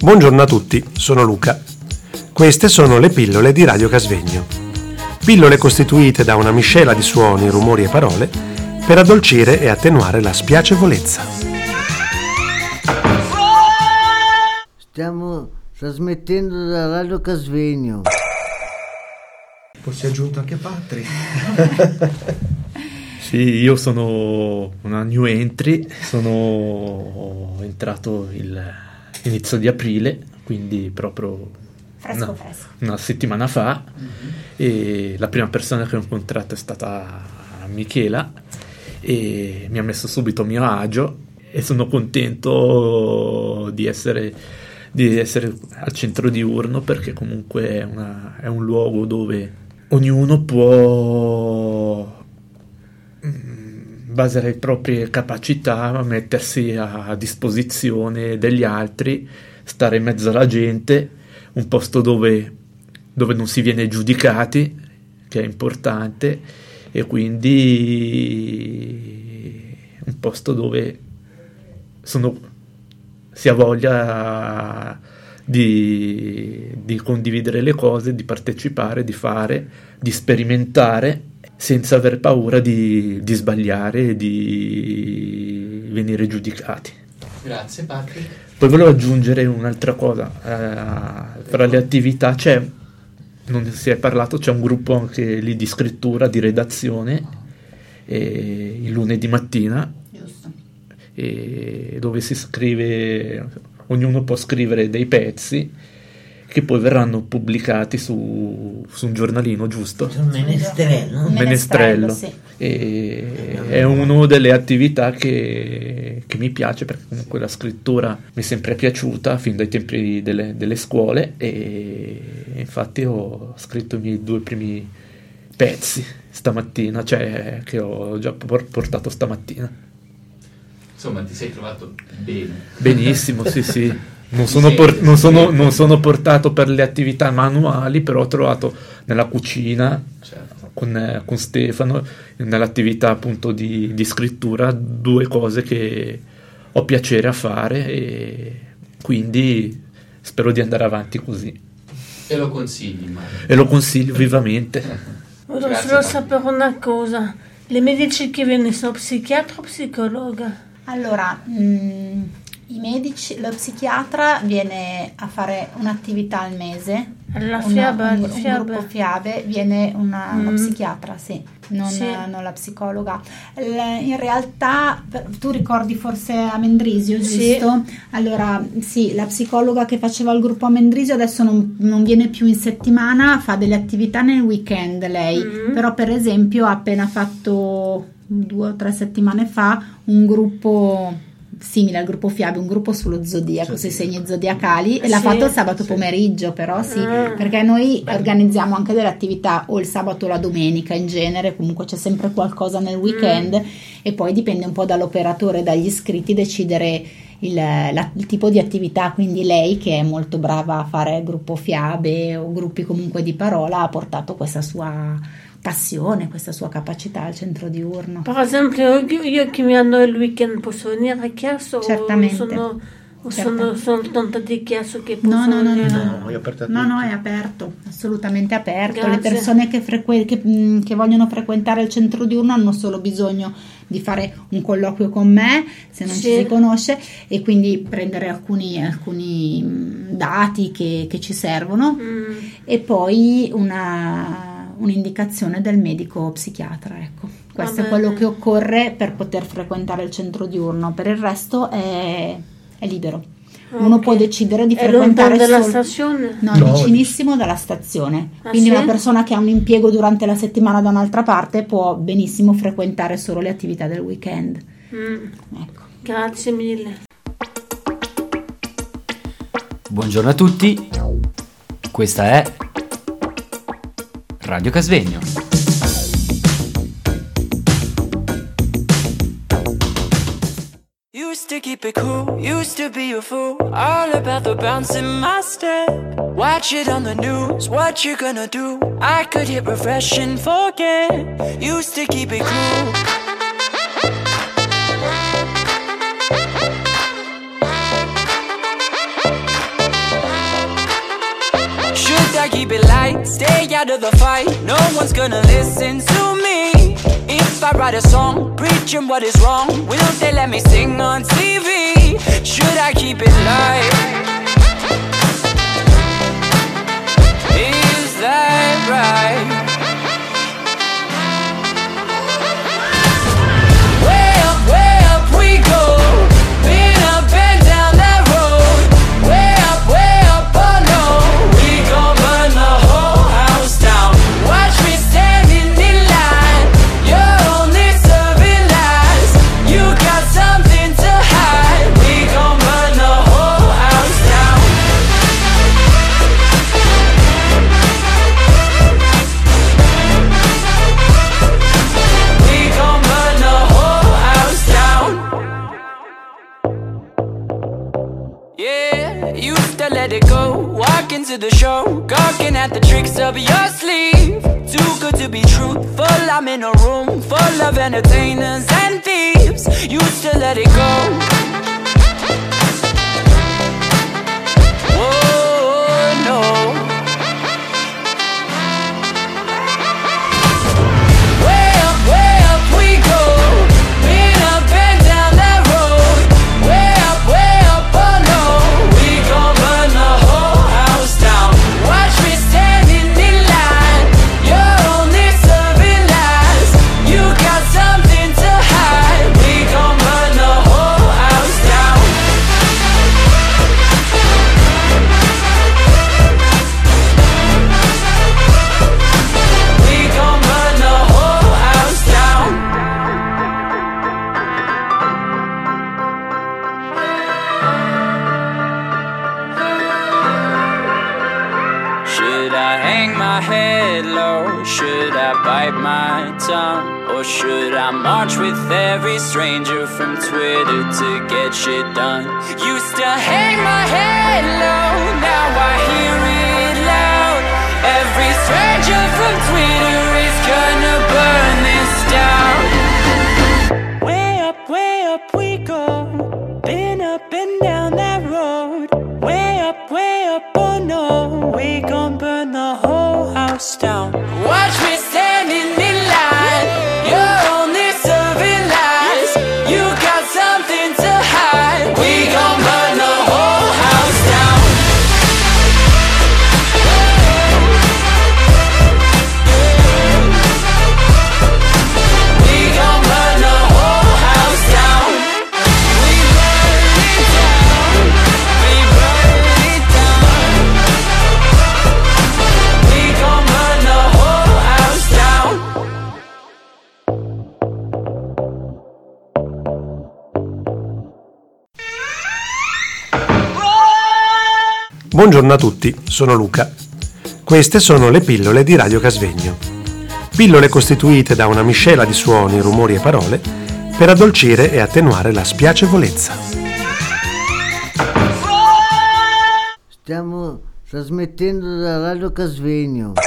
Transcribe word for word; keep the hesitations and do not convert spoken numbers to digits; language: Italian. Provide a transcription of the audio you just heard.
Buongiorno a tutti, sono Luca. Queste sono le pillole di Radio Casvegno. Pillole costituite da una miscela di suoni, rumori e parole per addolcire e attenuare la spiacevolezza. Stiamo trasmettendo da Radio Casvegno. Poi si è aggiunto anche Patri. Sì, io sono una new entry, sono entrato il inizio di aprile, quindi proprio fresco, una, fresco. una settimana fa, mm-hmm. E la prima persona che ho incontrato è stata Michela e mi ha messo subito a mio agio e sono contento di essere, di essere al centro diurno, perché comunque è, una, è un luogo dove ognuno può, in base alle proprie capacità, mettersi a disposizione degli altri, stare in mezzo alla gente, un posto dove, dove non si viene giudicati, che è importante, e quindi un posto dove sono, si ha voglia di, di condividere le cose, di partecipare, di fare, di sperimentare, senza aver paura di, di sbagliare e di venire giudicati. Grazie Patrick. Poi volevo aggiungere un'altra cosa, eh, fra le attività c'è, non si è parlato, c'è un gruppo anche lì di scrittura, di redazione, eh, il lunedì mattina, Giusto. eh, dove si scrive, ognuno può scrivere dei pezzi che poi verranno pubblicati su, su un giornalino, giusto? Un menestrello. Un menestrello, menestrello, sì. E è una delle attività che, che mi piace, perché comunque la scrittura mi è sempre piaciuta fin dai tempi delle, delle scuole, e infatti ho scritto i miei due primi pezzi stamattina, cioè che ho già portato stamattina. Insomma, ti sei trovato bene. Benissimo, sì sì. Non sono, por- non, sono, non sono portato per le attività manuali, però ho trovato nella cucina, certo, con, eh, con Stefano, nell'attività appunto di, di scrittura, due cose che ho piacere a fare, e quindi spero di andare avanti così. E lo consigli, immagino. E lo consiglio vivamente. Volevo solo sapere una cosa: le medici che vengono sono psichiatra o psicologa? Allora, mh, i medici, lo psichiatra viene a fare un'attività al mese, La una, fiaba, un, le un fiabe. gruppo fiabe, viene una, una Mm. psichiatra, sì, non, Sì. non la psicologa. L- in realtà, per- tu ricordi forse Amendrisio, Sì. giusto? Allora, sì, la psicologa che faceva il gruppo Amendrisio adesso non, non viene più in settimana, fa delle attività nel weekend lei, Mm. però per esempio ha appena fatto due o tre settimane fa un gruppo simile al gruppo Fiabe, un gruppo sullo zodiaco, sui segni zodiacali, e l'ha Sì. fatto il sabato Sì. pomeriggio, però sì, Ah. perché noi Bello. organizziamo anche delle attività o il sabato o la domenica, in genere comunque c'è sempre qualcosa nel weekend, e poi dipende un po' dall'operatore, dagli iscritti, decidere il, la- il tipo di attività. Quindi lei, che è molto brava a fare gruppo Fiabe o gruppi comunque di parola, ha portato questa sua passione, questa sua capacità al centro diurno. Per esempio, io, io che mi hanno il weekend posso venire a chiasso? Certamente. O sono, o Certamente. sono soltanto di chiasso che No, possono no, no, venire? no, No, è aperto a No, tutti. no, è aperto, assolutamente aperto. Le Grazie. persone che, frequ- che, mh, che vogliono frequentare il centro diurno hanno solo bisogno di fare un colloquio con me, se non Sì. ci si conosce, e quindi prendere alcuni, alcuni mh, dati che, che ci servono, Mm. e poi una, un'indicazione del medico psichiatra. Ecco, questo Va è quello bene. che occorre per poter frequentare il centro diurno. Per il resto è, è libero. Uno Ok. può decidere di È lontano frequentare dalla solo... stazione? No, No, vicinissimo dalla stazione. Ah, Quindi sì? una persona che ha un impiego durante la settimana da un'altra parte può benissimo frequentare solo le attività del weekend. Mm. Ecco. Grazie mille. Buongiorno a tutti, questa è Radio Casvegno. Used to keep it cool, used to be a fool, all about the bounce in my step. Watch it on the news, what you gonna do? I could hit refresh and forget. Used to keep it cool. keep it light, stay out of the fight. No one's gonna listen to me. If I write a song, preaching what is wrong, will they let me sing on T V? Should I keep it light? Is that right? Way up, way up we go. Been up and down that road. Way up, way up, oh no. We gon' burn the whole house down. Watch me standing in line. You're only serving lies. You got something to hide. We gon' burn the whole house down. We gon' burn the whole house down. Yeah, used to let it go. Walk into the show, gawking at the tricks up your sleeve. Too good to be truthful, I'm in a room full of entertainers and thieves. Used to let it go. Whoa, no. Way up, way up we go. Been up and down that road. Way up, way up, oh no. We gon' burn the whole house down. Watch me standing in line. You're only serving lies. You got something to hide. We gon' burn the whole house down. We gon' burn the whole house down. Should I hang my head low? Should I bite my tongue? Or should I march with every stranger from Twitter to get shit done? Used to hang my head low, now I hear it loud. Every stranger from Twitter is gonna burn this down. Way up, way up we go. Been up and down that road. Way up, way up, oh no. We gon' burn the whole house down. Watch me standing in line. You're only serving lies. You got something to hide. We gon' burn the whole house down. We gon' burn the whole house down. We burn it down. We burn it down. We gon' burn the whole house down. Buongiorno a tutti, sono Luca. Queste sono le pillole di Radio Casvegno. Pillole costituite da una miscela di suoni, rumori e parole per addolcire e attenuare la spiacevolezza. Stiamo trasmettendo da Radio Casvegno.